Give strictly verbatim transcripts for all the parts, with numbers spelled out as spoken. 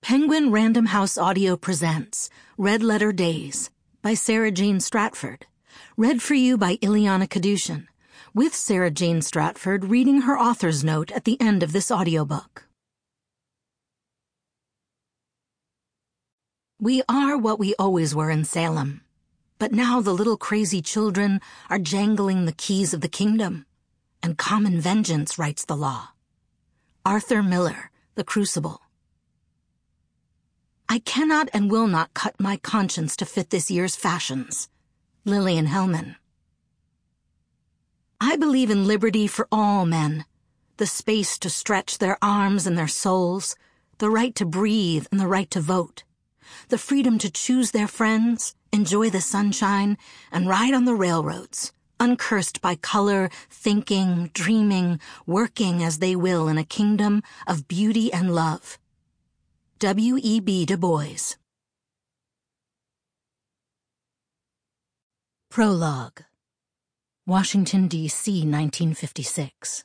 Penguin Random House Audio presents Red Letter Days by Sarah Jane Stratford, read for you by Ileana Kadushin, with Sarah Jane Stratford reading her author's note at the end of this audiobook. We are what we always were in Salem, but now the little crazy children are jangling the keys of the kingdom, and common vengeance writes the law. Arthur Miller, The Crucible. I cannot and will not cut my conscience to fit this year's fashions. Lillian Hellman. I believe in liberty for all men, the space to stretch their arms and their souls, the right to breathe and the right to vote, the freedom to choose their friends, enjoy the sunshine, and ride on the railroads, uncursed by color, thinking, dreaming, working as they will in a kingdom of beauty and love. W E B Du Bois. Prologue. Washington, D C, nineteen fifty-six.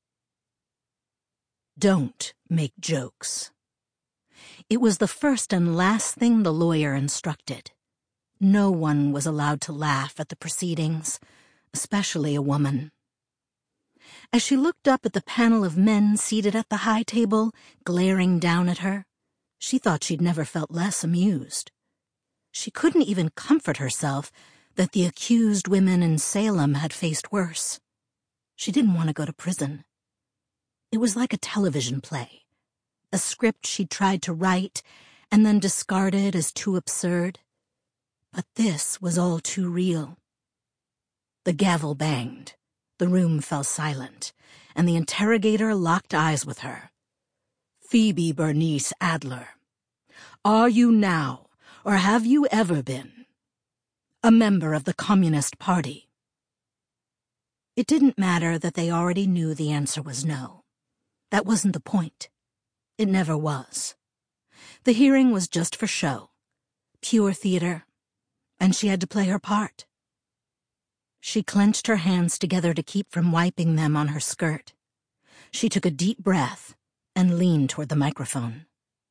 Don't make jokes. It was the first and last thing the lawyer instructed. No one was allowed to laugh at the proceedings, especially a woman. As she looked up at the panel of men seated at the high table, glaring down at her, she thought she'd never felt less amused. She couldn't even comfort herself that the accused women in Salem had faced worse. She didn't want to go to prison. It was like a television play, a script she'd tried to write and then discarded as too absurd. But this was all too real. The gavel banged, the room fell silent, and the interrogator locked eyes with her. Phoebe Bernice Adler, are you now, or have you ever been, a member of the Communist Party? It didn't matter that they already knew the answer was no. That wasn't the point. It never was. The hearing was just for show, pure theater, and she had to play her part. She clenched her hands together to keep from wiping them on her skirt. She took a deep breath and leaned toward the microphone.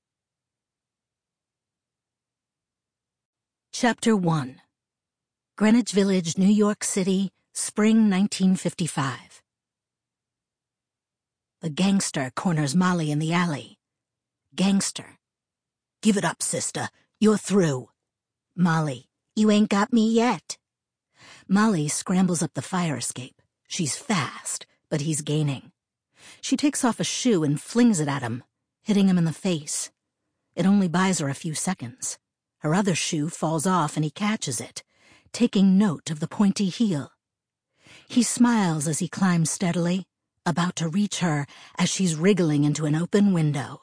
Chapter one. Greenwich Village, New York City, spring nineteen fifty-five. The gangster corners Molly in the alley. Gangster. Give it up, sister. You're through. Molly. You ain't got me yet. Molly scrambles up the fire escape. She's fast, but he's gaining. She takes off a shoe and flings it at him, hitting him in the face. It only buys her a few seconds. Her other shoe falls off and he catches it, taking note of the pointy heel. He smiles as he climbs steadily, about to reach her as she's wriggling into an open window.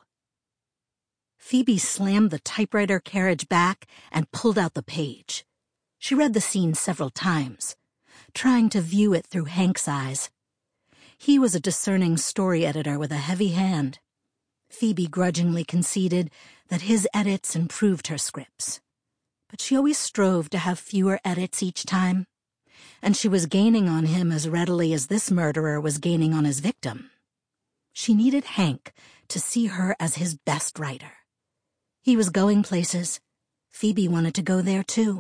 Phoebe slammed the typewriter carriage back and pulled out the page. She read the scene several times, trying to view it through Hank's eyes. He was a discerning story editor with a heavy hand. Phoebe grudgingly conceded that his edits improved her scripts. But she always strove to have fewer edits each time, and she was gaining on him as readily as this murderer was gaining on his victim. She needed Hank to see her as his best writer. He was going places. Phoebe wanted to go there too.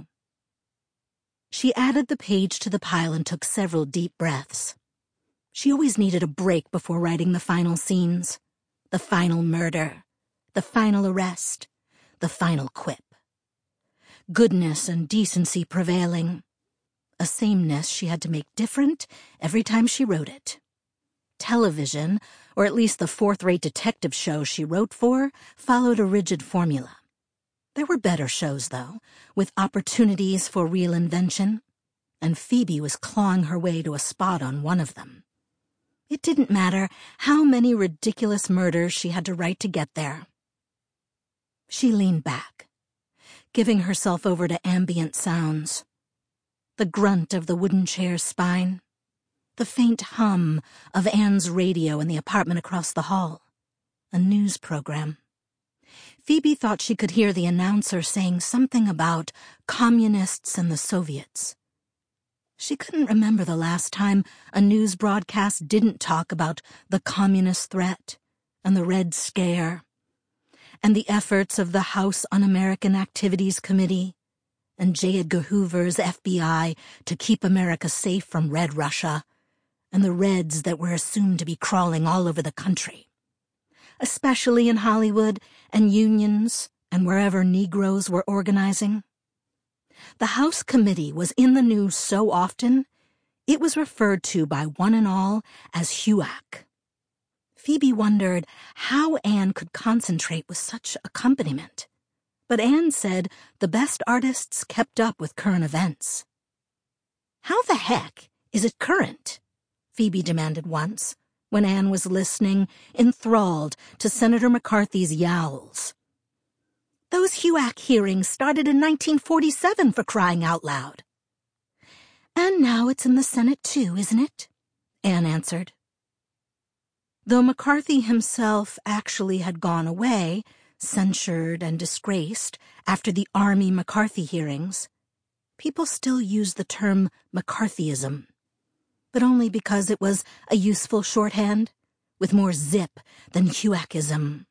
She added the page to the pile and took several deep breaths. She always needed a break before writing the final scenes, the final murder, the final arrest, the final quip. Goodness and decency prevailing, a sameness she had to make different every time she wrote it. Television, or at least the fourth-rate detective show she wrote for, followed a rigid formula. There were better shows, though, with opportunities for real invention, and Phoebe was clawing her way to a spot on one of them. It didn't matter how many ridiculous murders she had to write to get there. She leaned back, giving herself over to ambient sounds. The grunt of the wooden chair's spine, the faint hum of Anne's radio in the apartment across the hall, a news program. Phoebe thought she could hear the announcer saying something about communists and the Soviets. She couldn't remember the last time a news broadcast didn't talk about the communist threat and the Red Scare, and the efforts of the House Un-American Activities Committee, and J. Edgar Hoover's F B I to keep America safe from Red Russia, and the Reds that were assumed to be crawling all over the country, especially in Hollywood and unions and wherever Negroes were organizing. The House Committee was in the news so often, it was referred to by one and all as HUAC. Phoebe wondered how Anne could concentrate with such accompaniment, but Anne said the best artists kept up with current events. "How the heck is it current?" Phoebe demanded once, when Anne was listening, enthralled to Senator McCarthy's yowls. "Those HUAC hearings started in nineteen forty-seven, for crying out loud." "And now it's in the Senate too, isn't it?" Anne answered. Though McCarthy himself actually had gone away, censured and disgraced, after the Army McCarthy hearings, people still used the term McCarthyism, but only because it was a useful shorthand, with more zip than HUACism.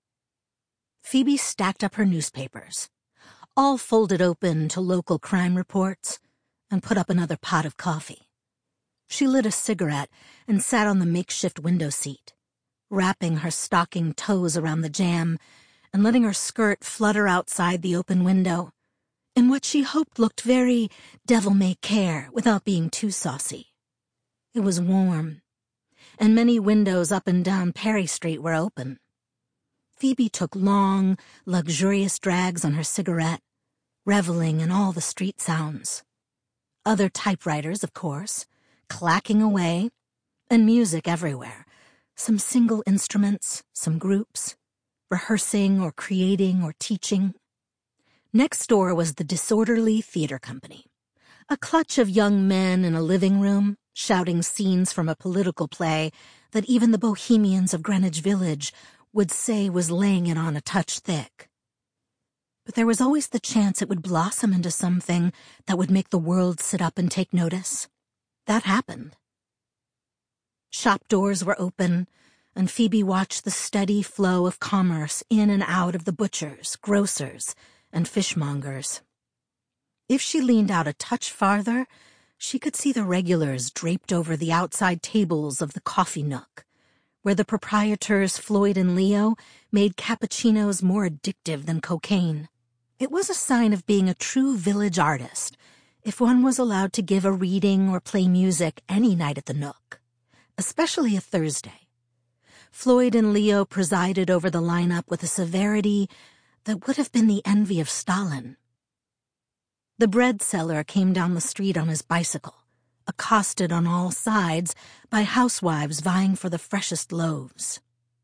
Phoebe stacked up her newspapers, all folded open to local crime reports, and put up another pot of coffee. She lit a cigarette and sat on the makeshift window seat, wrapping her stocking toes around the jamb and letting her skirt flutter outside the open window, in what she hoped looked very devil-may-care without being too saucy. It was warm, and many windows up and down Perry Street were open. Phoebe took long, luxurious drags on her cigarette, reveling in all the street sounds. Other typewriters, of course, clacking away, and music everywhere, some single instruments, some groups, rehearsing or creating or teaching. Next door was the Disorderly Theater Company, a clutch of young men in a living room, shouting scenes from a political play that even the bohemians of Greenwich Village would say was laying it on a touch thick. But there was always the chance it would blossom into something that would make the world sit up and take notice. That happened. Shop doors were open, and Phoebe watched the steady flow of commerce in and out of the butchers, grocers, and fishmongers. If she leaned out a touch farther, she could see the regulars draped over the outside tables of the coffee nook, where the proprietors Floyd and Leo made cappuccinos more addictive than cocaine. It was a sign of being a true village artist if one was allowed to give a reading or play music any night at the Nook, especially a Thursday. Floyd and Leo presided over the lineup with a severity that would have been the envy of Stalin. The bread seller came down the street on his bicycle, accosted on all sides by housewives vying for the freshest loaves.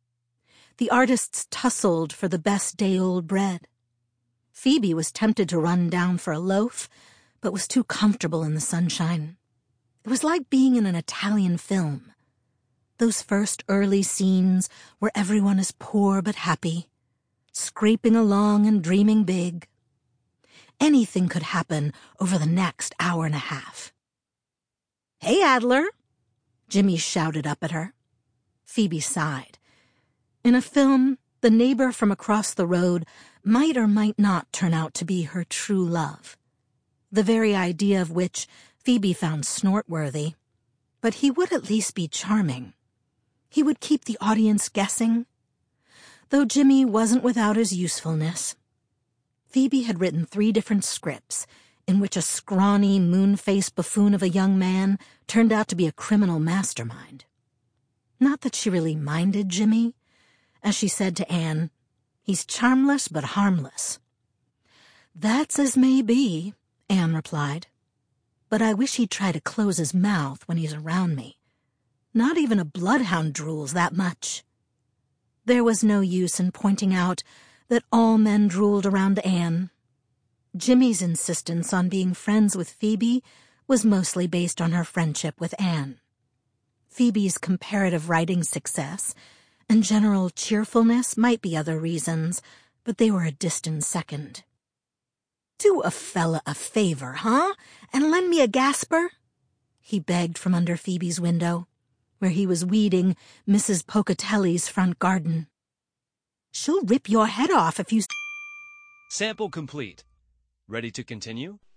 The artists tussled for the best day-old bread. Phoebe was tempted to run down for a loaf, but was too comfortable in the sunshine. It was like being in an Italian film. Those first early scenes where everyone is poor but happy, scraping along and dreaming big. Anything could happen over the next hour and a half. "Hey, Adler!" Jimmy shouted up at her. Phoebe sighed. In a film, the neighbor from across the road might or might not turn out to be her true love, the very idea of which Phoebe found snort-worthy. But he would at least be charming. He would keep the audience guessing. Though Jimmy wasn't without his usefulness. Phoebe had written three different scripts in which a scrawny, moon-faced buffoon of a young man turned out to be a criminal mastermind. Not that she really minded Jimmy. As she said to Anne, "He's charmless but harmless." "That's as may be," Anne replied. "But I wish he'd try to close his mouth when he's around me. Not even a bloodhound drools that much." There was no use in pointing out that all men drooled around Anne. Jimmy's insistence on being friends with Phoebe was mostly based on her friendship with Anne. Phoebe's comparative writing success and general cheerfulness might be other reasons, but they were a distant second. "Do a fella a favor, huh? And lend me a Gasper?" he begged from under Phoebe's window, where he was weeding Missus Pocatelli's front garden. She'll rip your head off if you... Sample complete. Ready to continue?